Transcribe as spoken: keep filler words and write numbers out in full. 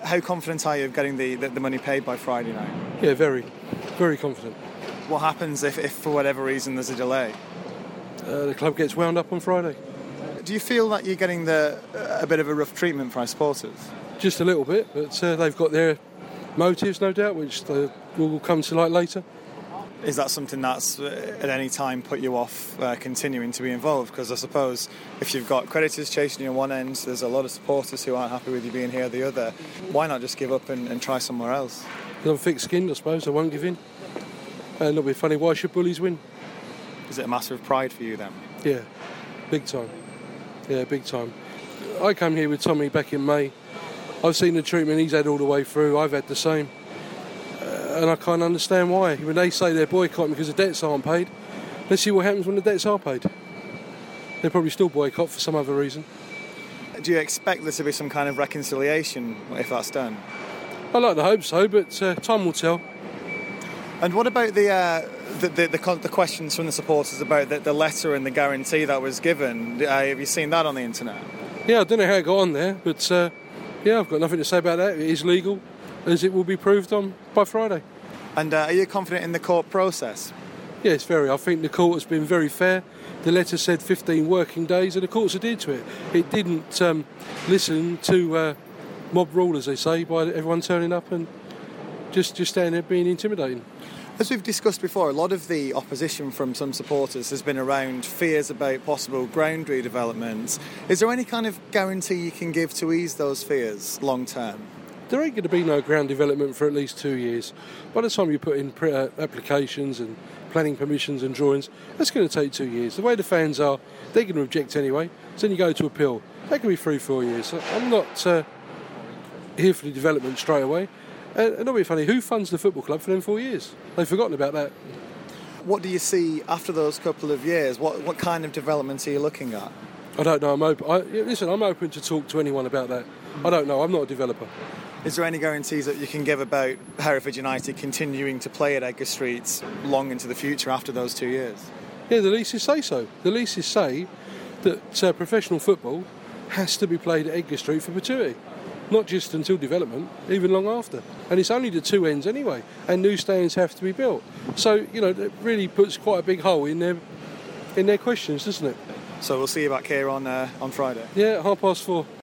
How confident are you of getting the, the, the money paid by Friday night? Yeah, very, very confident. What happens if, if for whatever reason, there's a delay? Uh, the club gets wound up on Friday. Do you feel that you're getting the a bit of a rough treatment from our supporters? Just a little bit, but uh, they've got their motives, no doubt, which they will come to light later. Is that something that's uh, at any time put you off uh, continuing to be involved? Because I suppose if you've got creditors chasing you on one end, there's a lot of supporters who aren't happy with you being here at the other. Why not just give up and, and try somewhere else? Because I'm thick-skinned, I suppose. I won't give in. And it'll be funny, why should bullies win? Is it a matter of pride for you then? Yeah, big time. Yeah, big time. I came here with Tommy back in May. I've seen the treatment he's had all the way through. I've had the same. Uh, and I can't understand why. When they say they're boycotting because the debts aren't paid, let's see what happens when the debts are paid. They'll probably still boycott for some other reason. Do you expect there to be some kind of reconciliation if that's done? I like to hope so, but uh, time will tell. And what about the uh, the, the, the the questions from the supporters about the, the letter and the guarantee that was given? Uh, have you seen that on the internet? Yeah, I don't know how it got on there, but uh, yeah, I've got nothing to say about that. It is legal, as it will be proved on by Friday. And uh, are you confident in the court process? Yes, very. I think the court has been very fair. The letter said fifteen working days, and the court's adhered to it. It didn't um, listen to uh, mob rule, as they say, by everyone turning up and just, just standing there being intimidating. As we've discussed before, a lot of the opposition from some supporters has been around fears about possible ground redevelopment. Is there any kind of guarantee you can give to ease those fears long term? There ain't going to be no ground development for at least two years. By the time you put in pre- uh, applications and planning permissions and drawings, that's going to take two years. The way the fans are, they're going to object anyway. So then you go to appeal. That can be three, four years. So I'm not uh, here for the development straight away. And it'll be funny, who funds the football club for them four years? They've forgotten about that. What do you see after those couple of years? What what kind of developments are you looking at? I don't know. I'm open. I, listen, I'm open to talk to anyone about that. I don't know. I'm not a developer. Is there any guarantees that you can give about Hereford United continuing to play at Edgar Street long into the future after those two years? Yeah, the leases say so. The leases say that uh, professional football has to be played at Edgar Street for perpetuity. Not just until development, even long after. And it's only the two ends anyway, and new stands have to be built. So, you know, it really puts quite a big hole in their in their questions, doesn't it? So we'll see you back here on uh, on Friday. Yeah, half past four.